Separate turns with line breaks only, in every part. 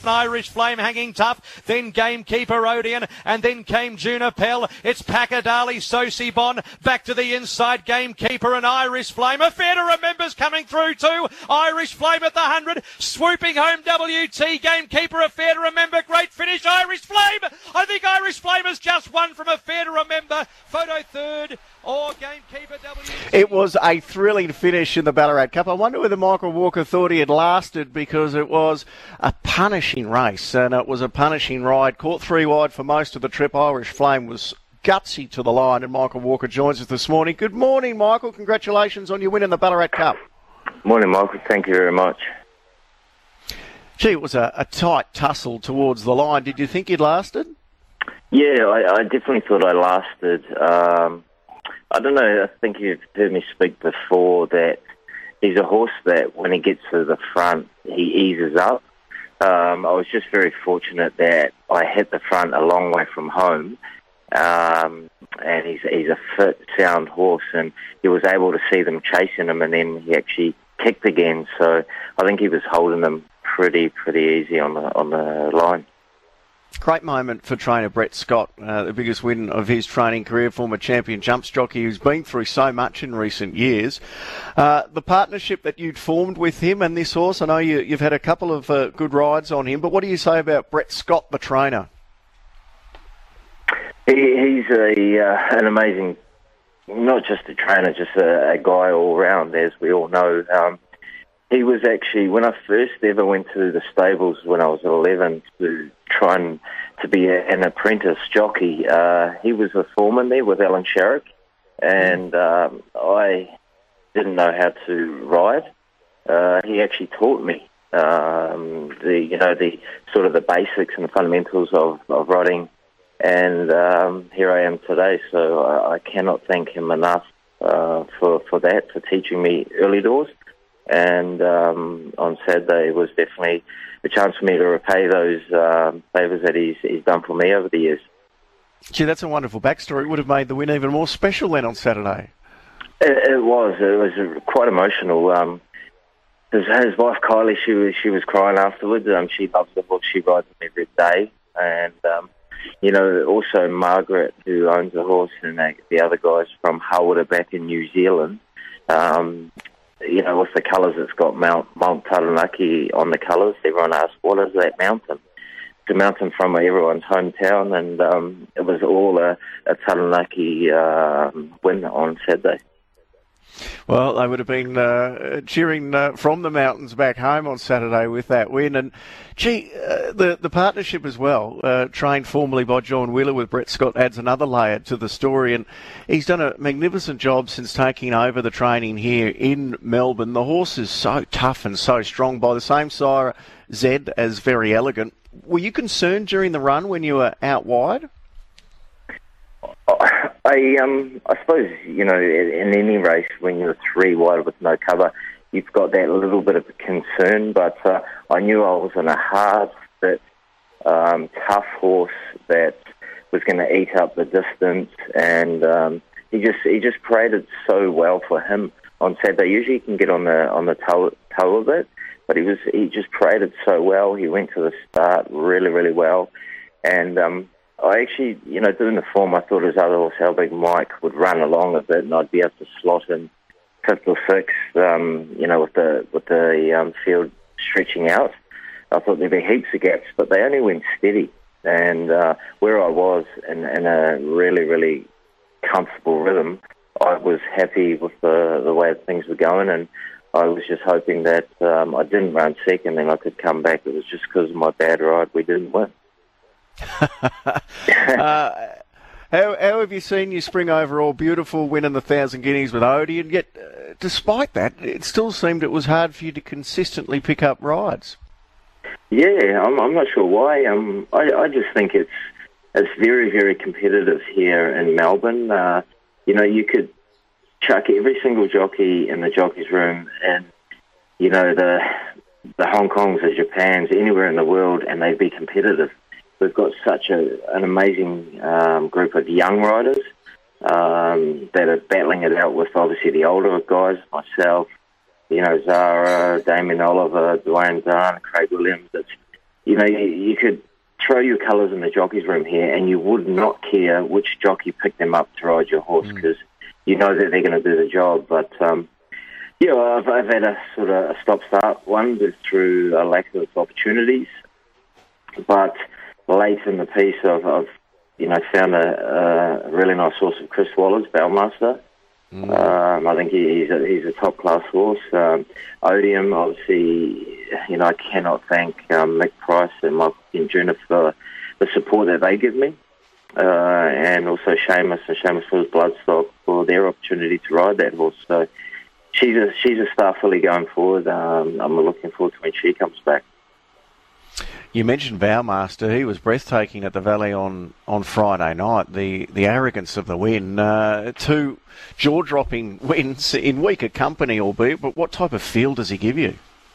Irish Flame hanging tough, then Gamekeeper Odeon, and then came Junipel. It's Pakadali, Sosibon, back to the inside, Gamekeeper and Irish Flame. Affair to Remember's coming through too. Irish Flame at the 100, swooping home WT, Gamekeeper, Affair to Remember, great finish, Irish Flame. I think Irish Flame has just won from Affair to Remember. Photo third, or Gamekeeper WT.
It was a thrilling finish in the Ballarat Cup. I wonder whether Michael Walker thought he had lasted, because it was a punishing race and it was a punishing ride. Caught 3 wide for most of the trip. Irish Flame was gutsy to the line, and Michael Walker joins us this morning. Good morning, Michael. Congratulations on your win in the Ballarat Cup.
Morning, Michael. Thank you very much.
Gee, it was a tight tussle towards the line. Did you think you'd lasted?
Yeah, I definitely thought I lasted. I don't know, I think you've heard me speak before that he's a horse that when he gets to the front, he eases up. I was just very fortunate that I hit the front a long way from home, and he's a fit, sound horse, and he was able to see them chasing him, and then he actually kicked again. So I think he was holding them pretty easy on the line.
Great moment for trainer Brett Scott, the biggest win of his training career, former champion jumps jockey who's been through so much in recent years. The partnership that you'd formed with him and this horse, I know you've had a couple of good rides on him, but what do you say about Brett Scott, the trainer?
He's an amazing, not just a trainer, just a guy all round, as we all know. He was actually, when I first ever went to the stables when I was 11 to try and to be an apprentice jockey, he was a foreman there with Alan Sharrock, and I didn't know how to ride. He actually taught me the sort of the basics and the fundamentals of riding, and here I am today. So I cannot thank him enough for that, for teaching me early doors. And on Saturday was definitely a chance for me to repay those favours that he's done for me over the years.
Gee, that's a wonderful backstory. It would have made the win even more special then on Saturday.
It was quite emotional. His wife Kylie, she was crying afterwards. She loves the horse. She rides him every day. And also Margaret, who owns the horse, and the other guys from Harwood are back in New Zealand. With the colours, it's got Mount Taranaki on the colours. Everyone asks, what is that mountain? It's a mountain from everyone's hometown, and it was all a Taranaki win on Saturday.
Well, they would have been cheering from the mountains back home on Saturday with that win. And, the partnership as well, trained formerly by John Wheeler with Brett Scott, adds another layer to the story. And he's done a magnificent job since taking over the training here in Melbourne. The horse is so tough and so strong, by the same sire, Zed, as Very Elegant. Were you concerned during the run when you were out wide?
I suppose, in any race, when you're 3 wide with no cover, you've got that little bit of concern, but I knew I was in a hard, fit, tough horse that was going to eat up the distance, and he just paraded so well for him on Saturday. Usually he can get on the toe of it, but he just paraded so well. He went to the start really, really well, and I actually, doing the form, I thought his other horse, How Big Mike, would run along a bit, and I'd be able to slot in 5th or 6th, with the field stretching out. I thought there'd be heaps of gaps, but they only went steady. And where I was in a really, really comfortable rhythm, I was happy with the way things were going, and I was just hoping that I didn't run second and I could come back. It was just because of my bad ride we didn't win.
How have you seen you spring overall? Beautiful win in the 1,000 Guineas with Odie, and yet, despite that, it still seemed it was hard for you to consistently pick up rides.
Yeah, I'm not sure why. I just think it's very, very competitive here in Melbourne. You could chuck every single jockey in the jockey's room, and the Hong Kongs, the Japans, anywhere in the world, and they'd be competitive. We've got such an amazing group of young riders that are battling it out with, obviously, the older guys, myself, Zara, Damien Oliver, Dwayne Dunn, Craig Williams. you could throw your colours in the jockey's room here and you would not care which jockey picked them up to ride your horse because you know that they're going to do the job. But, I've had a sort of a stop-start one through a lack of opportunities. But late in the piece, I've found a really nice horse of Chris Waller's, Bellmaster. I think he's a top-class horse. Odium, obviously, I cannot thank Mick Price and Michael Jr. for the support that they give me. And also Seamus and Seamus Will's Bloodstock for their opportunity to ride that horse. So she's a star filly going forward. I'm looking forward to when she comes back.
You mentioned Bowmaster. He was breathtaking at the Valley on Friday night. The arrogance of the win. 2 jaw-dropping wins in weaker company, albeit. But what type of feel does he give you?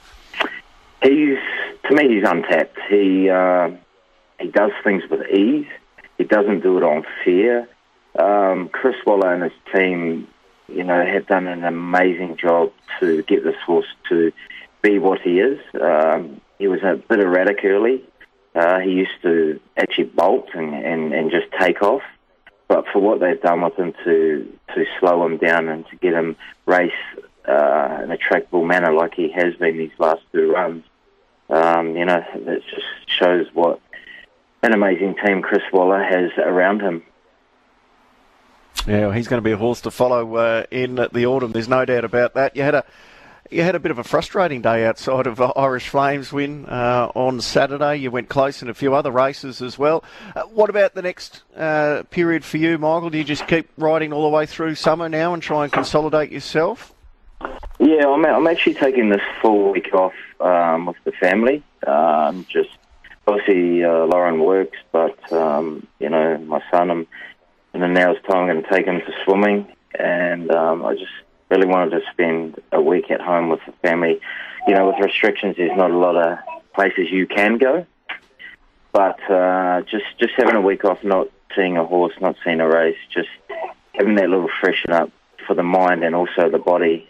To me, he's untapped. He does things with ease. He doesn't do it on fear. Chris Waller and his team, have done an amazing job to get this horse to be what he is. He was a bit erratic early. He used to actually bolt and just take off. But for what they've done with him to slow him down and to get him race in a trackable manner like he has been these last 2 runs, that just shows what an amazing team Chris Waller has around him.
Yeah, well, he's going to be a horse to follow in the autumn. There's no doubt about that. You had a bit of a frustrating day outside of Irish Flames win on Saturday. You went close in a few other races as well. What about the next period for you, Michael? Do you just keep riding all the way through summer now and try and consolidate yourself?
Yeah, I'm actually taking this full week off with the family. Just obviously Lauren works, but my son, in an hour's time, I'm going to take him to swimming, and I just really wanted to spend a week at home with the family. With restrictions, there's not a lot of places you can go, but just having a week off, not seeing a horse, not seeing a race, just having that little freshen up for the mind and also the body,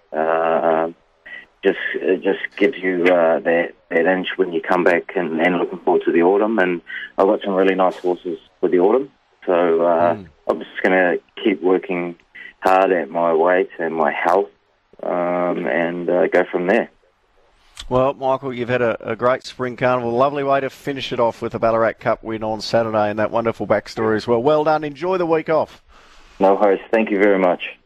just gives you that inch when you come back and looking forward to the autumn. And I've got some really nice horses for the autumn, so I'm just going to keep working hard at my weight and my health, and go from there.
Well, Michael, you've had a great spring carnival. Lovely way to finish it off with a Ballarat Cup win on Saturday and that wonderful backstory as well. Well done. Enjoy the week off.
No worries. Thank you very much.